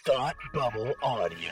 Thought Bubble Audio.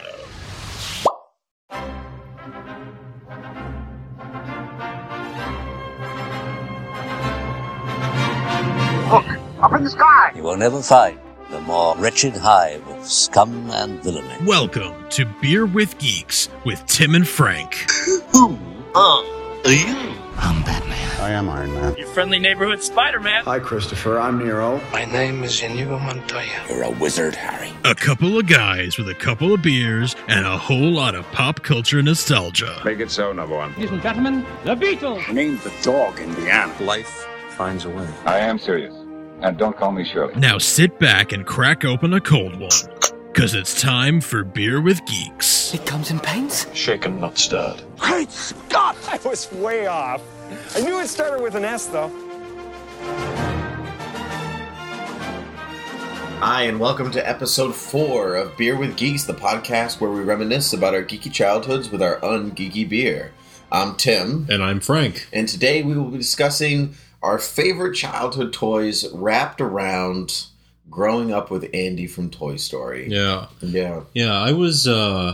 Look, up in the sky! You will never find the more wretched hive of scum and villainy. Welcome to Beer with Geeks with Tim and Frank. Who are you? I'm Batman. I am Iron Man. Your friendly neighborhood Spider-Man. Hi, Christopher. I'm Nero. My name is Inigo Montoya. You're a wizard, Harry. A couple of guys with a couple of beers and a whole lot of pop culture nostalgia. Make it so, number one. Ladies and gentlemen, the Beatles. Named the dog Indiana. Life finds a way. I am serious. And don't call me Shirley. Now sit back and crack open a cold one, because it's time for Beer with Geeks. It comes in paints? Shaken, not stirred. Great Scott! I was way off. I knew it started with an S, though. Hi, and welcome to episode 4 of Beer with Geeks, the podcast where we reminisce about our geeky childhoods with our ungeeky beer. I'm Tim. And I'm Frank. And today we will be discussing our favorite childhood toys wrapped around growing up with Andy from Toy Story. Yeah. Yeah. I was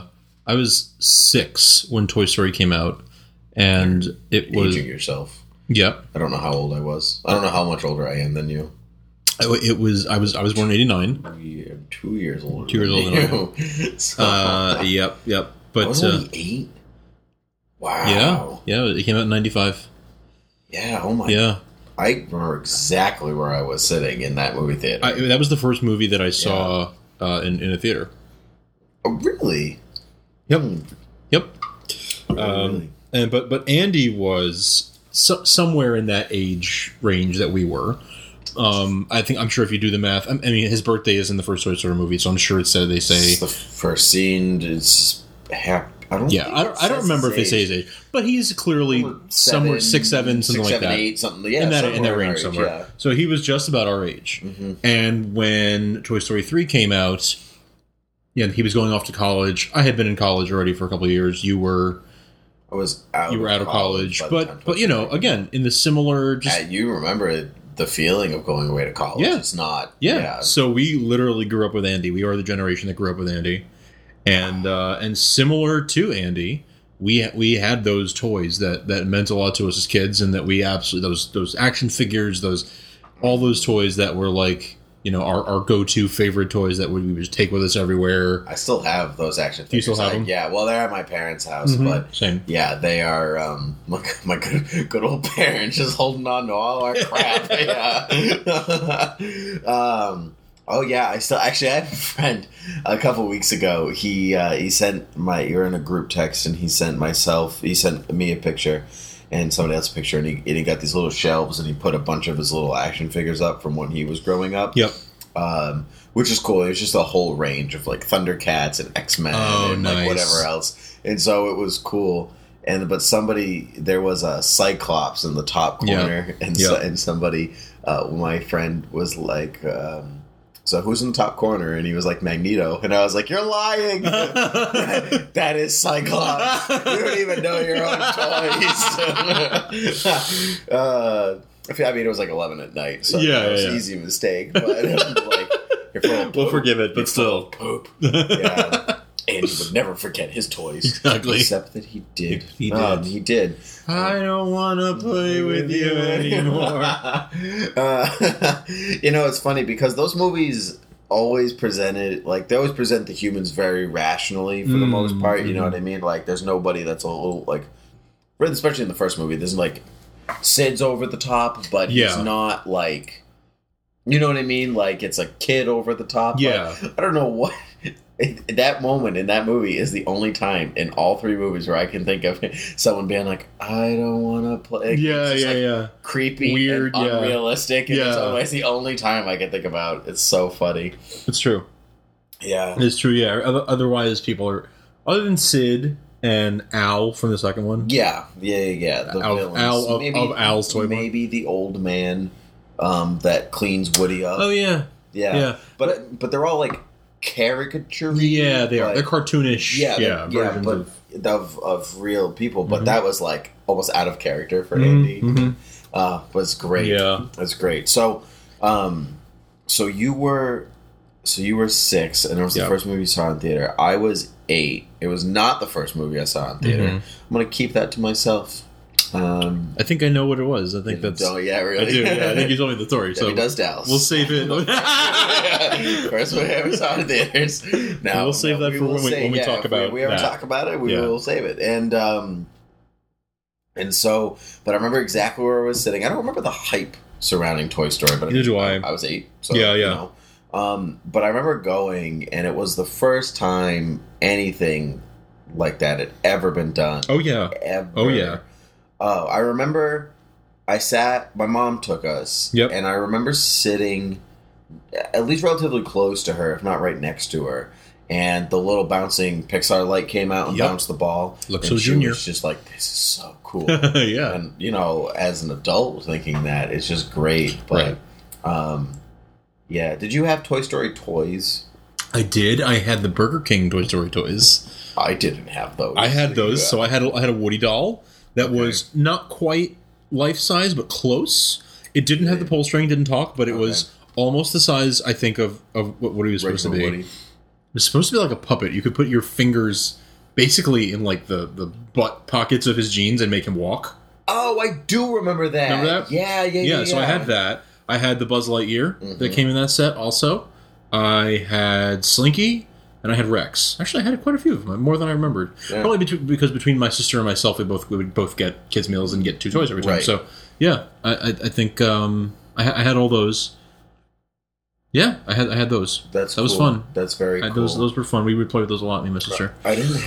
6 when Toy Story came out, and it was Aging yourself. Yep. I don't know how old I was. I don't know how much older I am than you. It was I was born in '89. I'm 2 years older. 2 years older than you. So, Yep. But I was only 8? Wow. Yeah. It came out in '95. Yeah. Oh my. Yeah. I remember exactly where I was sitting in that movie theater. That was the first movie that I saw in a theater. Oh, really? Yep. Really? But Andy was somewhere in that age range that we were. I'm sure if you do the math, I mean, his birthday is in the first Toy Story movie, so I'm sure they say It's the first scene is I don't remember if they say his age, but he's clearly somewhere 6, 7, something like that. 8, something, yeah, in that range somewhere. Yeah. So he was just about our age. Mm-hmm. And when Toy Story 3 came out, he was going off to college. I had been in college already for a couple of years. You were out of college, but again, in the similar. You remember the feeling of going away to college? Yeah. It's not. Yeah. So we literally grew up with Andy. We are the generation that grew up with Andy. And similar to Andy, we had those toys that meant a lot to us as kids, and that we absolutely those action figures, all those toys that were like our go-to favorite toys that we would just take with us everywhere. I still have those action figures. Do you still have them? Yeah, well, they're at my parents' house, but same. Yeah, they are my good old parents just holding on to all our crap. Yeah. Oh yeah, I had a friend a couple weeks ago. He sent you're in a group text, and he sent me a picture and somebody else a picture, and he got these little shelves, and he put a bunch of his little action figures up from when he was growing up. Yep. Which is cool. It was just a whole range of like Thundercats and X-Men and nice. like whatever else. And so it was cool. But there was a Cyclops in the top corner, and somebody, my friend was like, so who's in the top corner? And he was like, Magneto. And I was like, you're lying. That is Cyclops. You don't even know your own toys. I mean, it was like 11 at night, so it was an easy mistake. But you're full of poop. We'll forgive it, but still. Poop. Yeah. And he would never forget his toys. Exactly. Except that he did. He did. He did. I don't want to play with you anymore. It's funny because those movies always present the humans very rationally for the most part. You know what I mean? Like, there's nobody that's a little, like, especially in the first movie, there's like, Sid's over the top, but he's not like, you know what I mean? Like, it's a kid over the top. Yeah. Like, I don't know what. That moment in that movie is the only time in all 3 movies where I can think of someone being like, I don't want to play. Yeah. Creepy, weird, and unrealistic. And it's the only time I can think about. It's so funny. It's true. Yeah. It's true, yeah. Otherwise, people are... Other than Sid and Al from the second one. Yeah. The villains. Of Al's toy. Maybe the old man that cleans Woody up. Oh, yeah. Yeah. But they're all like caricature. Yeah, they are. They're cartoonish. Versions of real people. But that was like almost out of character for Andy. Was great. Yeah, that's great. So you were So you were 6, and it was the first movie you saw in theater. I was 8. It was not the first movie I saw in theater. I'm going to keep that to myself. I think I know what it was. I think that's... Oh, yeah, really? I do, yeah. I think you told me the story. So does Dallas. We'll save it. First movie I ever saw in theaters. No, we'll save that for when we talk about it. If we ever talk about it, we will save it. And so... But I remember exactly where I was sitting. I don't remember the hype surrounding Toy Story, but neither do I. I was 8. So, yeah. You know. But I remember going, and it was the first time anything like that had ever been done. Oh, yeah. Ever. Oh, yeah. I remember my mom took us, and I remember sitting at least relatively close to her, if not right next to her, and the little bouncing Pixar light came out and bounced the ball. Looks so Junior. Was just like, this is so cool. Yeah. And, you know, as an adult thinking that, it's just great. But, yeah. Did you have Toy Story toys? I did. I had the Burger King Toy Story toys. I didn't have those. I had those. So I had a Woody doll that was not quite life-size, but close. It didn't have the pull string, didn't talk, but it was almost the size, I think, of what Woody was supposed to be. Woody. It was supposed to be like a puppet. You could put your fingers basically in like the butt pockets of his jeans and make him walk. Oh, I do remember that. Remember that? Yeah. So I had that. I had the Buzz Lightyear that came in that set also. I had Slinky, and I had Rex. Actually, I had quite a few of them, more than I remembered. Yeah. Probably because between my sister and myself, we would both get kids' meals and get 2 toys every time. Right. So, yeah, I think I had all those. Yeah, I had those. That was fun. That's very cool. Those were fun. We would play with those a lot, me and my sister. I didn't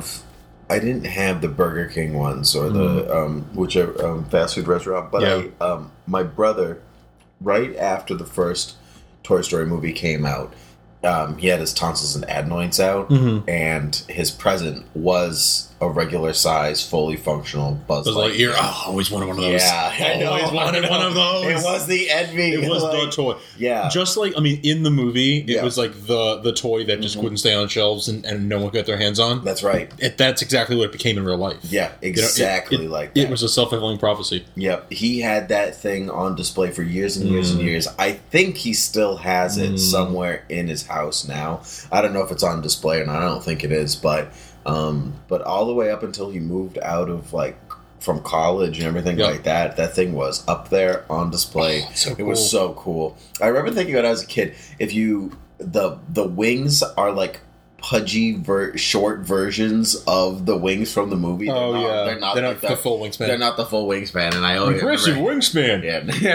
have the Burger King ones or the whichever fast food restaurant, but my brother, right after the first Toy Story movie came out, he had his tonsils and adenoids out, and his present was a regular size, fully functional Buzz Lightyear. Oh, I always wanted one of those. Yeah, I always wanted one of those. It was the envy. It was the toy. Yeah, just like in the movie, it was like the toy that just wouldn't stay on shelves and no one could get their hands on. That's right. That's exactly what it became in real life. Yeah, exactly like that. It was a self-fulfilling prophecy. Yep, he had that thing on display for years and years and years. I think he still has it somewhere in his house now. I don't know if it's on display or not. I don't think it is, but all the way up until he moved out of from college and everything like that thing was up there on display. It was so cool. I remember thinking when I was a kid, if the wings are like pudgy short versions of the wings from the movie. They're not the full wingspan. They're not the full wingspan, and I always aggressive wingspan.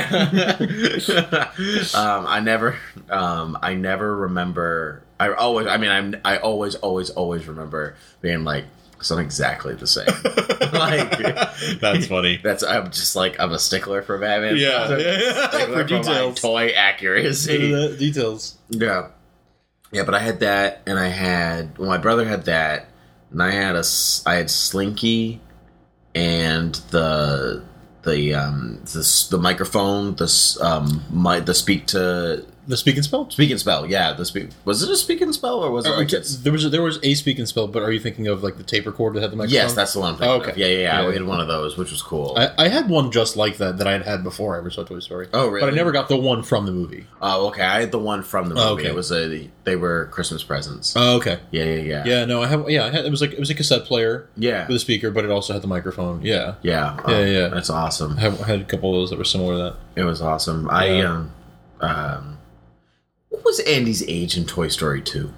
Yeah. I never remember. I always remember being like, it's not exactly the same. That's funny. I'm a stickler for Batman. Yeah, for details, toy accuracy, details. Yeah. Yeah, but I had that, and my brother had that, and I had Slinky, and the microphone, the speak and spell. Speak and spell, yeah. Was it a speak and spell or was it there was a speak and spell? But are you thinking of like the tape recorder that had the microphone? Yes, that's the one. I'm thinking of. Yeah. We had one of those, which was cool. I had one just like that I had before I ever saw Toy Story. Oh, really? But I never got the one from the movie. Oh, okay. I had the one from the movie. It was they were Christmas presents. Oh, okay. Yeah. Yeah, no, I had it was a cassette player. Yeah. With a speaker, but it also had the microphone. Yeah. Yeah. Yeah. That's awesome. I had a couple of those that were similar to that. It was awesome. Yeah. What was Andy's age in Toy Story 2?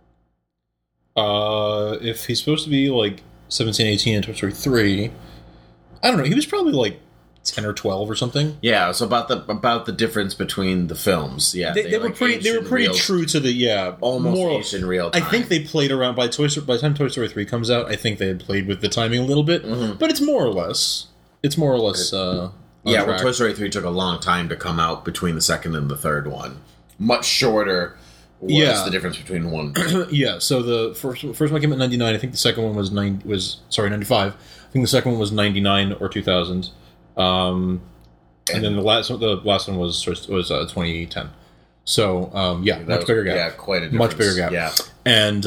If he's supposed to be like 17, 18 in Toy Story 3, I don't know. He was probably like 10 or 12 or something. Yeah, so about the difference between the films. Yeah, they were pretty true to the almost aged in real time. I think they played around by the time Toy Story 3 comes out. I think they had played with the timing a little bit, but it's more or less. Well, Toy Story 3 took a long time to come out between the second and the third one. Much shorter was the difference between one. Yeah, so the first one came out in 99. I think the second one was 95. I think the second one was 99 or 2000. And then the last one was 2010. So much bigger gap. Yeah, quite a difference. Much bigger gap. Yeah, and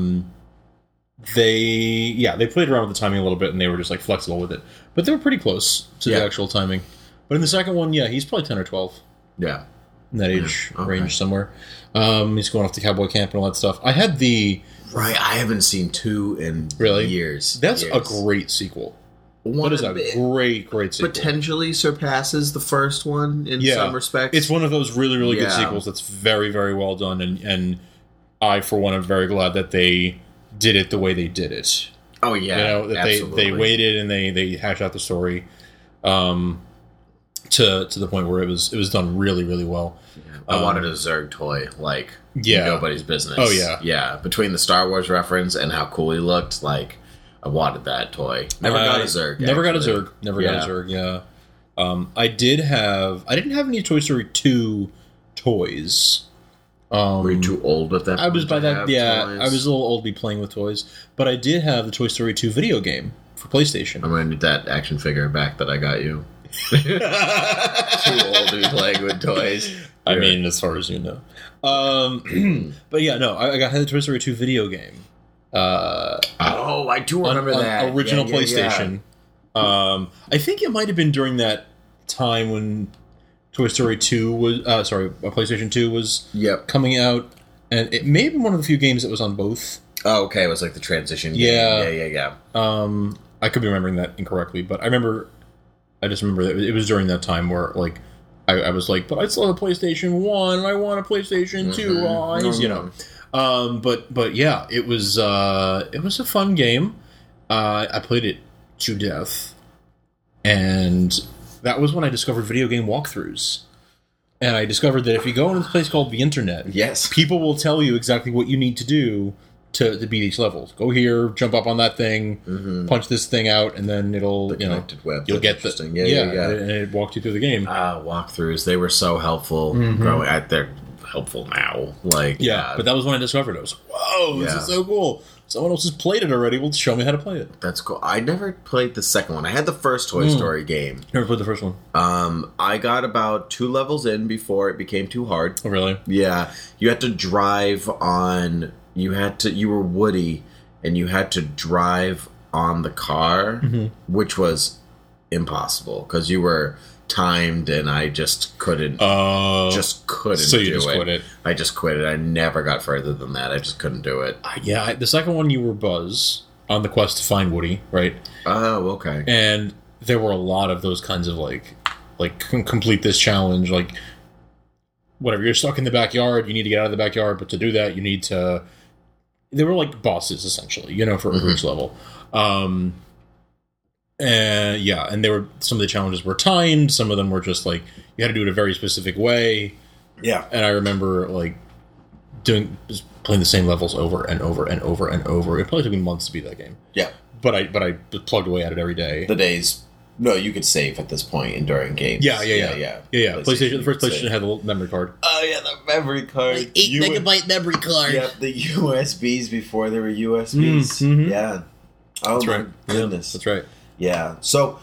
they played around with the timing a little bit, and they were just like flexible with it. But they were pretty close to the actual timing. But in the second one, he's probably 10 or 12. Yeah. in that age range somewhere. He's going off to cowboy camp and all that stuff. I had the... Right, I haven't seen 2 in years. That's a great sequel. That is a great sequel. Potentially surpasses the first one in some respects. It's one of those really, really good sequels that's very, very well done, and I, for one, am very glad that they did it the way they did it. Oh, yeah, that they waited and they hashed out the story to the point where it was done really, really well. I wanted a Zurg toy, nobody's business. Oh, yeah. Yeah, between the Star Wars reference and how cool he looked, I wanted that toy. Never got a Zurg. Never got a Zurg, yeah. I didn't have any Toy Story 2 toys. Were you too old at that point? I was by that, toys? I was a little old to be playing with toys, but I did have the Toy Story 2 video game for PlayStation. I'm going to need that action figure back that I got you. Too old to be playing with toys. I mean, as far as you know. But yeah, no, I had the Toy Story 2 video game. I do remember that. Original PlayStation. Yeah. I think it might have been during that time when Toy Story 2 was... PlayStation 2 was coming out. And it may have been one of the few games that was on both. Oh, okay. It was like the transition game. Yeah. I could be remembering that incorrectly, but I just remember that it was during that time where, I was like, but I still have a PlayStation 1, and I want a PlayStation 2, But yeah, it was a fun game. I played it to death, and that was when I discovered video game walkthroughs. And I discovered that if you go into this place called the internet, people will tell you exactly what you need to do to beat each level. Go here, jump up on that thing, punch this thing out, and then it'll, web. You'll get the and it walked you through the game. Walkthroughs, they were so helpful growing up. They're helpful now. But that was when I discovered it. I was like, whoa, this is so cool. Someone else has played it already. Well, show me how to play it. That's cool. I never played the second one. I had the first Toy Story game. Never played the first one. I got about 2 levels in before it became too hard. Oh, really? Yeah. You had to drive on... You were Woody, and you had to drive on the car, which was impossible, because you were timed, and I just couldn't. So you just quit it. I just quit it. I never got further than that. I just couldn't do it. The second one, you were Buzz on the quest to find Woody, right? Oh, okay. And there were a lot of those kinds of complete this challenge, whatever. You're stuck in the backyard. You need to get out of the backyard, but to do that, you need to. They were like bosses essentially, for each level. And they were, some of the challenges were timed. Some of them were just you had to do it a very specific way. Yeah. And I remember playing the same levels over and over and over and over. It probably took me months to beat that game. Yeah. But I plugged away at it every day. The days. No, you could save at this point in during games. Yeah. PlayStation, the first PlayStation had the little memory card. Oh yeah, the memory card. 8 megabyte memory card. Yep, the USBs before there were USBs. Yeah. Oh, that's my right. goodness. That's right. Yeah. So,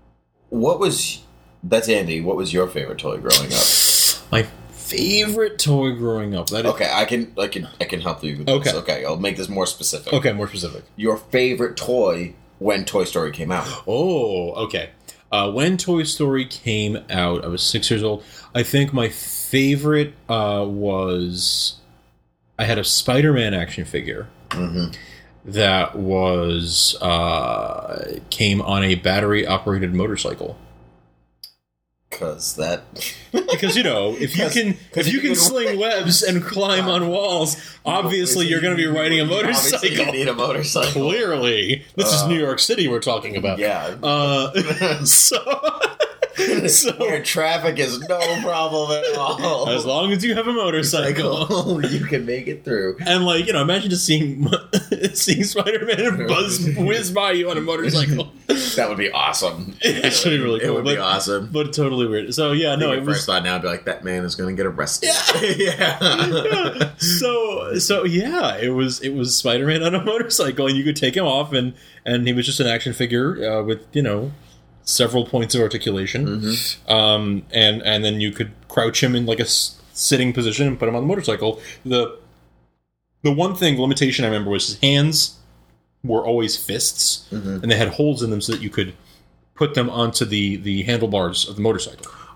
that's Andy. What was your favorite toy growing up? My favorite toy growing up. Okay, I can help you with this. Okay, I'll make this more specific. Okay, more specific. Your favorite toy when Toy Story came out. Oh, okay. When Toy Story came out, I was 6 years old. I think my favorite was... I had a Spider-Man action figure that was... came on a battery-operated motorcycle. Because if you can sling webs and climb on walls, obviously you're going to be riding a motorcycle. Obviously you need a motorcycle. Clearly, this is New York City we're talking about. Yeah. Where traffic is no problem at all. As long as you have a motorcycle, you can make it through. And imagine just seeing Spider-Man and Buzz whiz by you on a motorcycle. That would be awesome. It should be really cool. It would be awesome, but totally weird. So yeah, no. It first thought now, I'd be like, that man is going to get arrested. Yeah. So yeah, it was Spider-Man on a motorcycle, and you could take him off, and he was just an action figure with several points of articulation, and then you could crouch him in a sitting position and put him on the motorcycle. The one limitation I remember was his hands were always fists, and they had holes in them so that you could put them onto the handlebars of the motorcycle.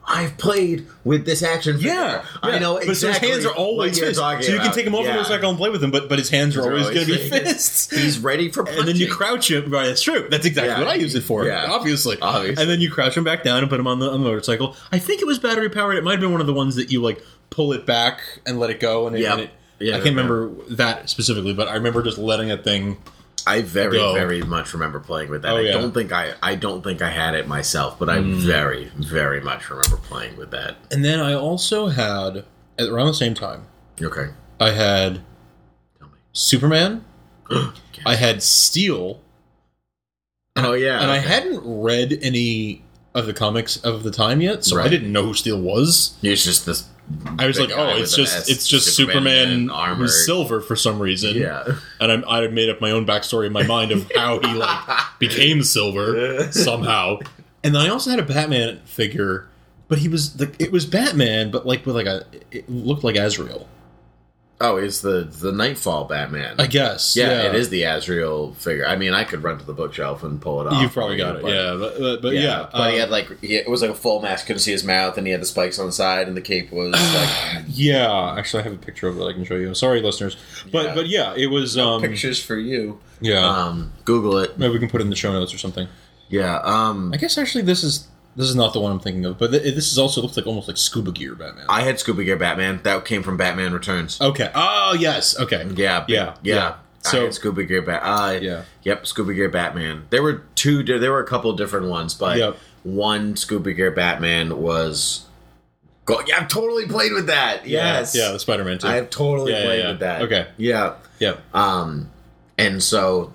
I've played with this action figure. Yeah, I know But so his exactly hands are always what you're fists. So talking you can about. take him off the Yeah. motorcycle and play with him, but his hands are always going to be fists. He's ready for punching. And then you crouch him. Right, that's true. That's exactly what I use it for. Yeah. Obviously. And then you crouch him back down and put him on the motorcycle. I think it was battery powered. It might have been one of the ones that you like pull it back and let it go. And I can't remember that specifically, but I remember just letting that thing. I very much remember playing with that. I don't think I had it myself, but I very, very much remember playing with that. And then I also had around the same time. Okay. I had Superman. I had Steel. Oh yeah. And I hadn't read any of the comics of the time yet, so I didn't know who Steel was. It's just this. I was like, oh, it's just Superman who's silver for some reason. Yeah. And I made up my own backstory in my mind of how he became silver somehow. And then I also had a Batman figure, but it was Batman, but with it looked like Azrael. Oh, it's the Nightfall Batman. I guess. Yeah, it is the Azrael figure. I mean, I could run to the bookshelf and pull it off. You've probably got it, but yeah. But he had it was like a full mask. Couldn't see his mouth, and he had the spikes on the side, and the cape was yeah, actually, I have a picture of it I can show you. Sorry, listeners. But it was... pictures for you. Yeah. Google it. Maybe we can put it in the show notes or something. Yeah. I guess, actually, this is not the one I'm thinking of, but this is also looks like almost like Scuba Gear Batman. I had Scuba Gear Batman. That came from Batman Returns. Okay. Oh, yes. Okay. Yeah. So I had Scuba Gear Yep, Scuba Gear Batman. There were a couple of different ones, but one Scuba Gear Batman was... Yeah, I've totally played with that. Yes. Yeah, the Spider-Man too. I have totally played with that. Okay. Yeah. Yeah. And so...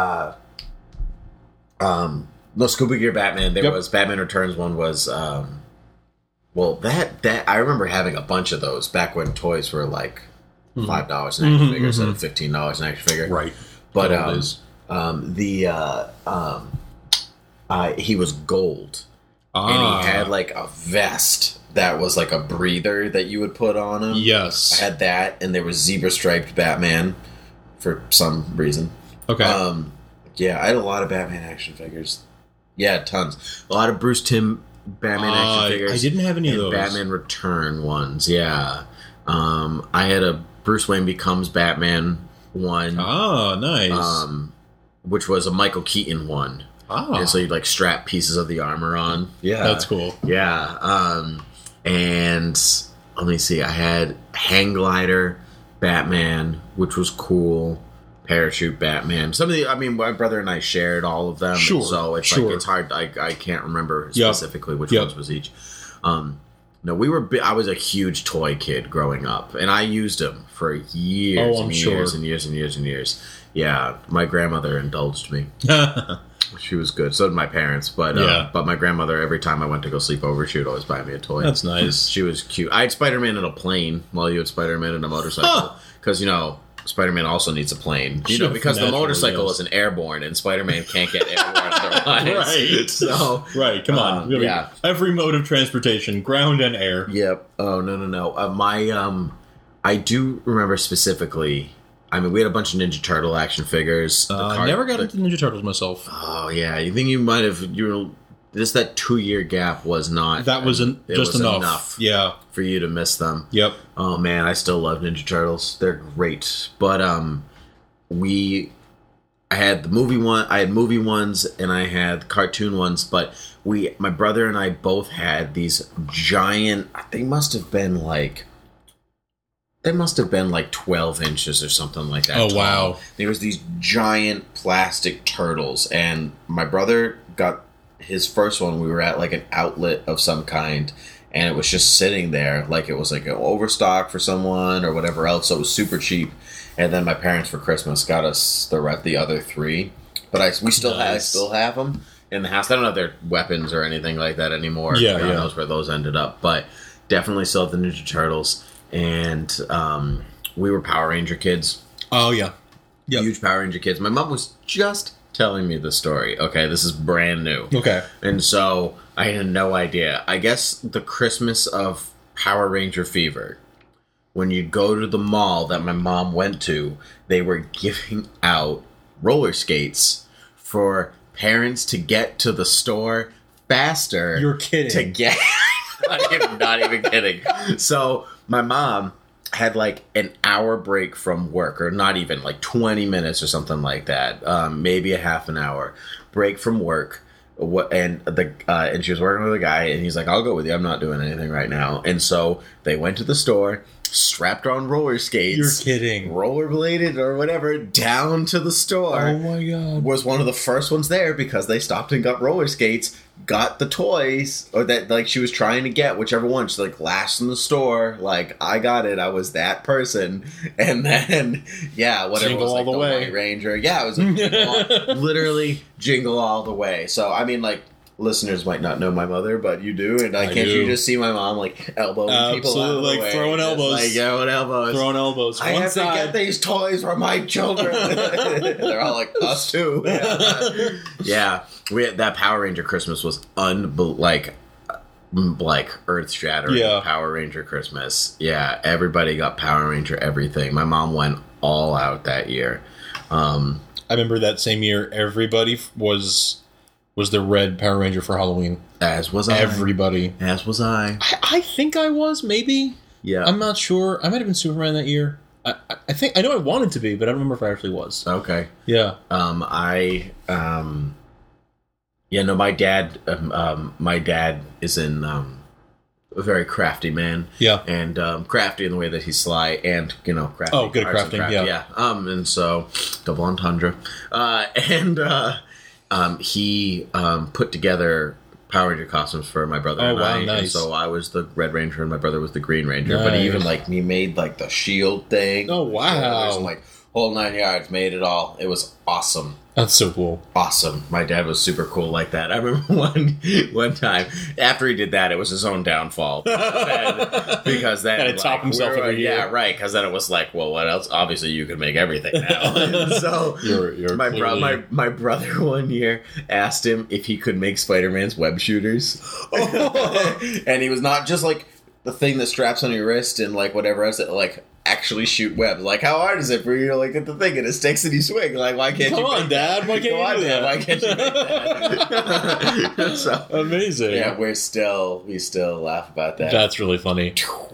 No, Scuba Gear Batman. There was Batman Returns. One was, that I remember having a bunch of those back when toys were like $5 an action figure instead of $15 an action figure. Right, but he was gold, and he had like a vest that was like a breather that you would put on him. Yes, I had that, and there was zebra striped Batman for some reason. Okay, I had a lot of Batman action figures. Yeah, tons. A lot of Bruce Timm Batman action figures. I didn't have any of those. Batman Return ones, yeah. I had a Bruce Wayne Becomes Batman one. Oh, nice. Which was a Michael Keaton one. Oh. And so you'd strap pieces of the armor on. Yeah. That's cool. Yeah. And let me see. I had Hang Glider Batman, which was cool. Parachute Batman. Some of my brother and I shared all of them. Sure. So it's it's hard. I can't remember specifically which ones was each. No, I was a huge toy kid growing up, and I used them for years and years and years and years and years. Yeah, my grandmother indulged me. She was good. So did my parents. But my grandmother, every time I went to go sleep over, she would always buy me a toy. That's nice. She was cute. I had Spider-Man in a plane while you had Spider-Man in a motorcycle. Because, Spider-Man also needs a plane. Because the motorcycle isn't airborne, and Spider-Man can't get airborne otherwise. Right. So, right, come on. Every mode of transportation, ground and air. Yep. Oh, no. I do remember specifically... we had a bunch of Ninja Turtle action figures. I never got into Ninja Turtles myself. Oh, yeah. You think you might have... that 2-year gap was not... That wasn't just enough. Yeah. For you to miss them. Yep. Oh, man. I still love Ninja Turtles. They're great. But, I had the movie one... I had movie ones, and I had cartoon ones, but my brother and I both had these giant... They must have been 12 inches or something like that. Oh, wow. There was these giant plastic turtles, and my brother got his first one. We were at an outlet of some kind, and it was just sitting there it was an overstock for someone or whatever else, so it was super cheap. And then my parents for Christmas got us the other 3, but I still have them in the house. I don't have their weapons or anything like that anymore. Yeah, God knows where those ended up, but definitely still have the Ninja Turtles. And we were Power Ranger kids. Oh, yeah. Yep. Huge Power Ranger kids. My mom was just telling me the story. Okay, this is brand new. Okay. And so I had no idea. I guess the Christmas of Power Ranger Fever, when you go to the mall that my mom went to, they were giving out roller skates for parents to get to the store faster. You're kidding. To get... Not even kidding. So my mom had like an hour break from work, or not even, like 20 minutes or something like that, maybe a half an hour break from work. And she was working with a guy, and he's like, I'll go with you, I'm not doing anything right now. And so they went to the store, strapped on roller skates. You're kidding. Rollerbladed or whatever down to the store. Oh my god. Was one of the first ones there because they stopped and got roller skates, got the toys, or that like she was trying to get, whichever one. She's like, last in the store, like, I got it, I was that person. And then whatever, Jingle was like all the way. White Ranger. Yeah, it was like literally Jingle All the Way. So I mean, like, listeners might not know my mother, but you do, and can't you just see my mom like elbowing people out of the like way, throwing elbows, like throwing elbows. I have to get these toys for my children. They're all like, us too. Yeah, we had, that Power Ranger Christmas was like earth shattering. Yeah. Power Ranger Christmas. Yeah, everybody got Power Ranger everything. My mom went all out that year. I remember that same year, everybody was the red Power Ranger for Halloween. As was I. Everybody. As was I. I think I was, maybe. Yeah. I'm not sure. I might have been Superman that year. I know I wanted to be, but I don't remember if I actually was. Okay. Yeah. My dad is a very crafty man. Yeah. And crafty in the way that he's sly and, crafty. Oh, good at crafting, yeah. And so, double entendre. He put together Power Ranger costumes for my brother and I. Nice. And so I was the Red Ranger and my brother was the Green Ranger. Nice. But he even he made the shield thing. Oh wow! And, whole 9 yards, made it all. It was awesome. That's so cool. Awesome. My dad was super cool like that. I remember one time after he did that, it was his own downfall because then had to top himself every year. Yeah, right. Because then it was like, well, what else? Obviously, you can make everything now. And so you're my brother one year asked him if he could make Spider-Man's web shooters, and he was not just the thing that straps on your wrist and whatever else, actually shoot webs. How hard is it for you to get the thing and it sticks and you swing? Why can't you? Come on, Dad. Why can't you do that? Why can't you make that? So, amazing. Yeah, we still laugh about that. That's really funny.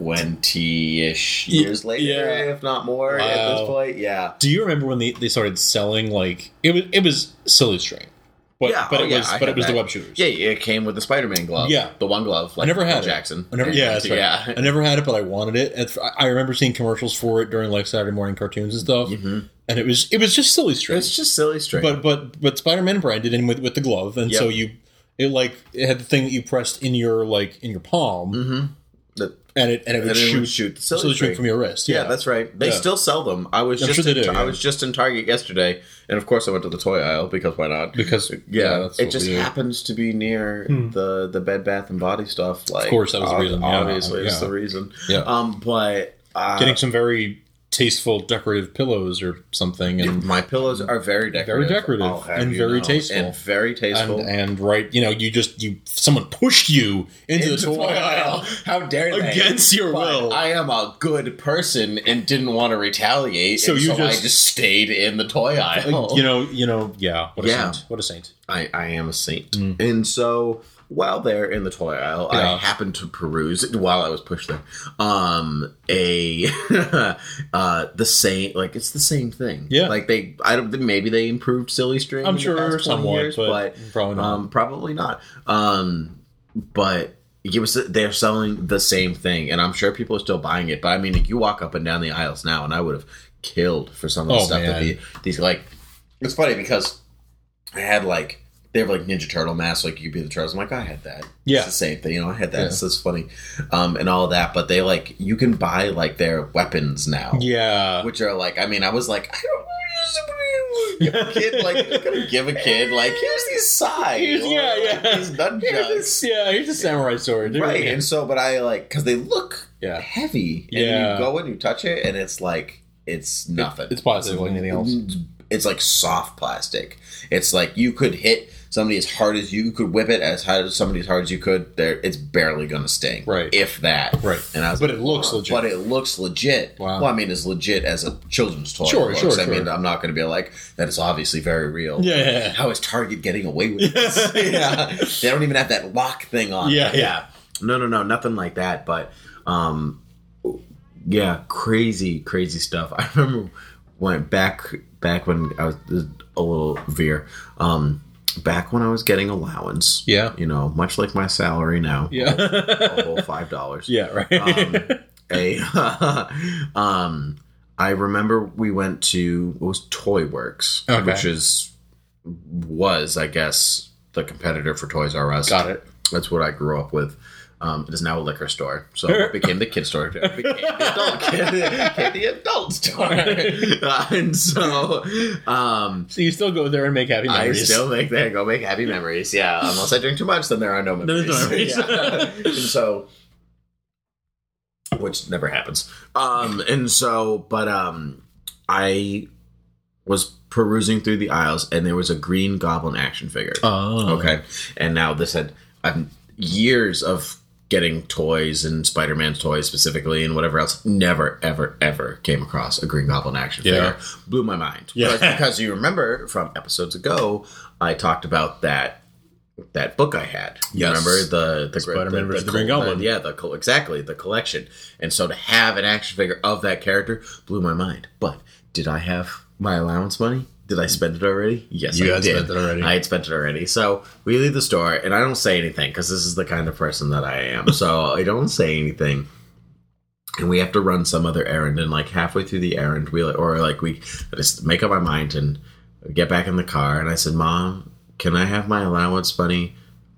20-ish years later, if not more, at this point. Yeah. Do you remember when they started selling it was Silly String? But it was the web shooters. Yeah, it came with the Spider-Man glove. Yeah, the one glove. I never had Jackson. I never had it, but I wanted it. I remember seeing commercials for it during Saturday morning cartoons and stuff. Mm-hmm. And it was just Silly String. It's just Silly String. But Spider-Man branded in with the glove, and so it had the thing that you pressed in your palm. Mm-hmm. And it would shoot the Silly String from your wrist. Yeah, that's right. They still sell them. I was just in Target yesterday, and of course I went to the toy aisle because why not? Because it just happens to be near the Bed Bath and Body stuff. Of course, that was the reason. Obviously, it's the reason. Yeah. But getting some very tasteful decorative pillows or something, and my pillows are very decorative, and very tasteful, and right, someone pushed you into the toy aisle. How dare they? Against your will. I am a good person and didn't want to retaliate, so I just stayed in the toy aisle. What a saint. I am a saint, and so. While there in the toy aisle, I happened to peruse while I was pushed there. The same, it's the same thing. Yeah, maybe they improved Silly String. I'm sure somewhat, years, but probably not. Probably not. But they're selling the same thing, and I'm sure people are still buying it. But I mean, you walk up and down the aisles now, and I would have killed for some of the stuff that these It's funny because I had they have Ninja Turtle masks, you could be the Turtles. I'm I had that. Yeah. It's the same thing. I had that. Yeah. It's just funny. And all of that. But they you can buy their weapons now. Yeah. Which are I was I don't give a kid, gonna give a kid, here's these scythes. These nunchucks. Here's a samurai sword. Right. And so, but I because they look heavy. And you go and you touch it and it's it's nothing. It's plastic like anything else. It's soft plastic. It's you could hit somebody as hard as you could, whip it as hard as somebody as hard as you could. It's barely going to sting, right? If that, right? And it looks legit. But it looks legit. Wow. Well, I mean, as legit as a children's toy. Sure. I mean, I'm not going to be that is obviously very real. Yeah. How is Target getting away with this? Yeah. They don't even have that lock thing on. Yeah. No, nothing like that. But yeah, crazy stuff. I remember back when I was a little veer. Back when I was getting allowance, much like my salary now, a whole $5. Yeah, right. I remember we went to Toy Works, which was I guess the competitor for Toys R Us. Got it. That's what I grew up with. It is now a liquor store, so it became the kid store. It became the adult store, and so you still go there and make happy memories. I still make happy memories. Yeah, unless I drink too much, then there are no memories. There's no memories. And so, which never happens. I was perusing through the aisles, and there was a Green Goblin action figure. Oh, okay. And now this had years of getting toys and Spider-Man's toys specifically and whatever else. Never, ever, ever came across a Green Goblin action figure. Blew my mind. Yeah. Because you remember from episodes ago, I talked about that book I had. Yes. Remember the Spider-Man versus the Green Goblin. Exactly, the collection. And so to have an action figure of that character blew my mind. But did I have my allowance money? Did I spend it already? Yes, I did. Spent it already. I had spent it already. So we leave the store, and I don't say anything because this is the kind of person that I am. So I don't say anything. And we have to run some other errand, and like halfway through the errand, we just make up my mind and get back in the car. And I said, "Mom, can I have my allowance money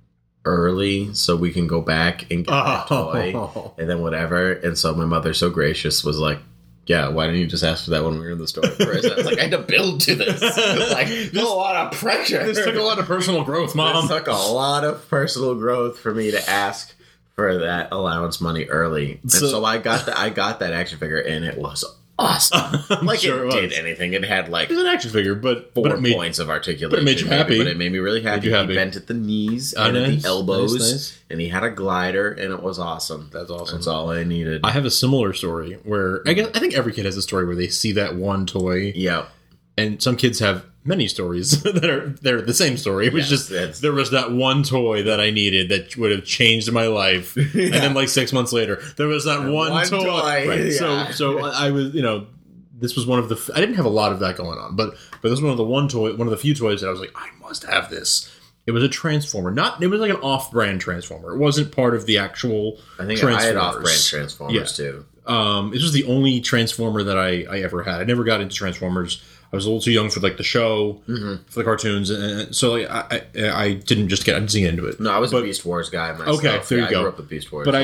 early so we can go back and get that toy and then whatever?" And so my mother, so gracious, was like, "Yeah, why didn't you just ask for that when we were in the store first?" I was like, I had to build to this. There's a lot of pressure. This took a lot of personal growth, Mom. This took a lot of personal growth for me to ask for that allowance money early. And so I got that action figure, and it was awesome. It did anything. It had it was an action figure, but 4 points of articulation. But it made you happy. But it made me really happy. He bent at the knees and at the elbows, nice. And he had a glider, and it was awesome. That's awesome. That's all I needed. I have a similar story where I think every kid has a story where they see that one toy. Yeah. And some kids have many stories they're the same story. It was there was that one toy that I needed that would have changed my life. And then 6 months later, there was that one toy. Right. Yeah. So I was, this was one of the, I didn't have a lot of that going on, but this was one of the few toys that I was like, I must have this. It was a Transformer. It was like an off-brand Transformer. It wasn't part of the actual Transformers. I had off-brand Transformers too. This was the only Transformer that I ever had. I never got into Transformers. I was a little too young for the show, for the cartoons, and so I didn't get into it. No, I was a Beast Wars guy myself. Okay, there you go. I grew up with Beast Wars, but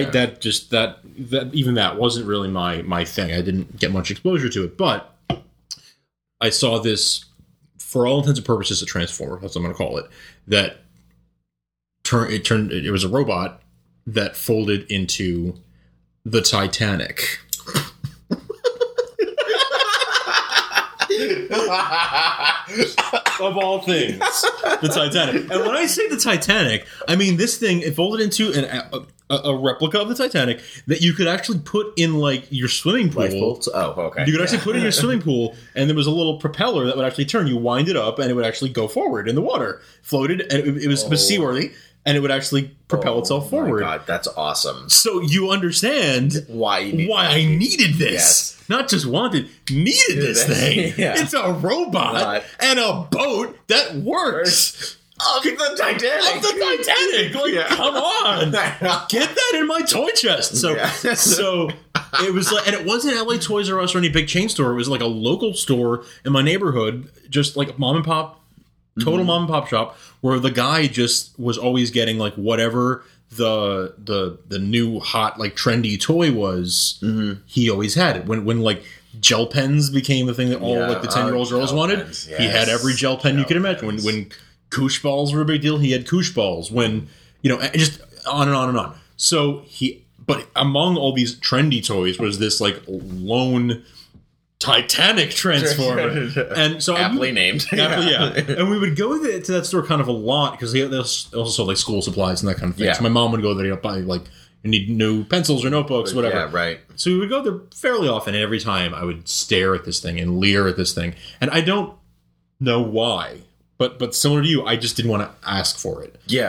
that wasn't really my thing. I didn't get much exposure to it, but I saw this, for all intents and purposes, a Transformer. That's what I'm going to call it. That it was a robot that folded into the Titanic. Of all things, the Titanic. And when I say the Titanic, I mean this thing. It folded into a replica of the Titanic that you could actually put in your swimming pool. Oh, okay. You could actually put in your swimming pool, and there was a little propeller that would actually turn. You wind it up, and it would actually go forward in the water. Floated, and it was seaworthy. And it would actually propel itself forward. Oh my God, that's awesome. So you understand why I needed this. Yes. Not just wanted, needed this thing. Yeah. It's a robot and a boat that works. Of the Titanic. Come on. Get that in my toy chest. So it was and it wasn't LA Toys R Us or any big chain store. It was like a local store in my neighborhood, just like mom and pop. Total mom and pop shop where the guy just was always getting whatever the new hot trendy toy was. He always had it. When gel pens became the thing that all the 10-year-old girls wanted, yes. He had every gel pen you could imagine. When koosh balls were a big deal, he had koosh balls. When just on and on and on. So but among all these trendy toys was this lone Titanic Transformer, and so aptly named. And we would go to that store kind of a lot because they also sold school supplies and that kind of thing. Yeah. So my mom would go there, buy you need new pencils or notebooks, whatever. Yeah, right. So we would go there fairly often, and every time I would stare at this thing and leer at this thing, and I don't know why, but similar to you, I just didn't want to ask for it. Yeah.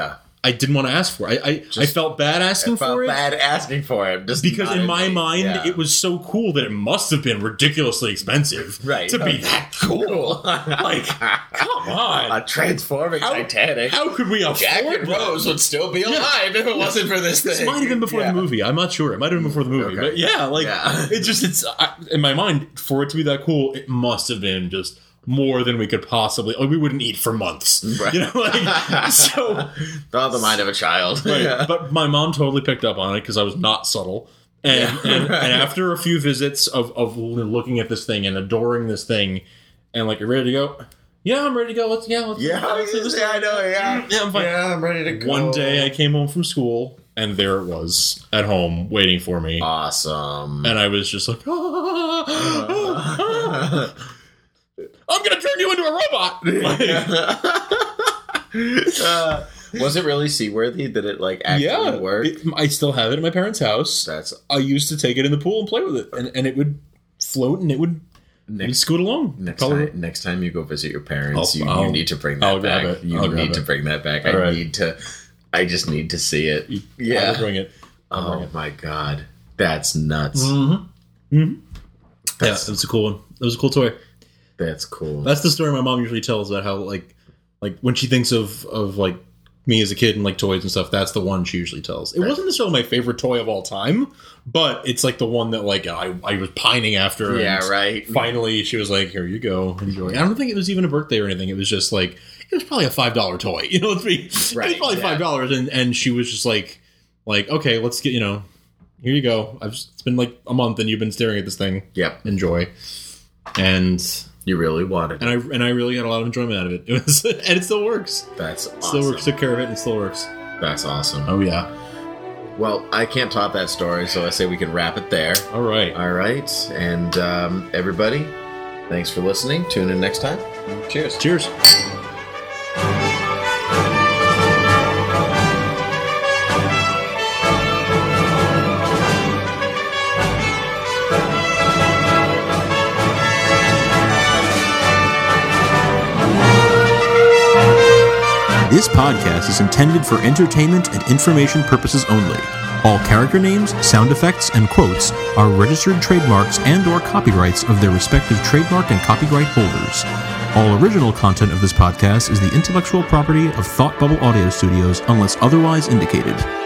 I didn't want to ask for it. I felt bad asking for it. Bad asking for it. Just because in my mind, it was so cool that it must have been ridiculously expensive to be that cool. Like, come on. A transforming Titanic. How could we afford Jack and Rose would still be alive if it wasn't for this thing. This might have been before the movie. I'm not sure. It might have been before the movie. But it's in my mind, for it to be that cool, it must have been just more than we could possibly. We wouldn't eat for months. Right. You know, like, so the mind of a child. Right. Yeah. But my mom totally picked up on it because I was not subtle. And after a few visits of looking at this thing and adoring this thing, and like, you're ready to go? Yeah, I'm ready to go. Let's see this. I know. Yeah, I'm fine. Yeah, I'm ready to go. One day I came home from school, and there it was at home waiting for me. Awesome. And I was just like, I'm going to turn you into a robot. Was it really seaworthy? Did it like actually work? I still have it at my parents' house. I used to take it in the pool and play with it, and it would float and it would scoot along. Next time you go visit your parents, you need to bring that back. You need to bring that back. I just need to see it. I'll bring it. My God, that's nuts. Mm-hmm. Mm-hmm. Yeah, it was a cool one. It was a cool toy. That's cool. That's the story my mom usually tells about how like when she thinks of like me as a kid and like toys and stuff, that's the one she usually tells. It wasn't necessarily my favorite toy of all time, but it's like the one that like I was pining after. Yeah, right. Finally, she was like, "Here you go, enjoy." I don't think it was even a birthday or anything. It was just like it was probably a $5 toy. You know, it was probably $5, and she was just like, okay, let's get here you go. It's been like a month and you've been staring at this thing. Yep, enjoy. And you really wanted it. And I really got a lot of enjoyment out of it. It was, and it still works. That's awesome. Still works. Took care of it, and it still works. That's awesome. Oh yeah. Well, I can't top that story, so I say we can wrap it there. All right. And everybody, thanks for listening. Tune in next time. Cheers. Cheers. This podcast is intended for entertainment and information purposes only. All character names, sound effects, and quotes are registered trademarks and/or copyrights of their respective trademark and copyright holders. All original content of this podcast is the intellectual property of Thought Bubble Audio Studios unless otherwise indicated.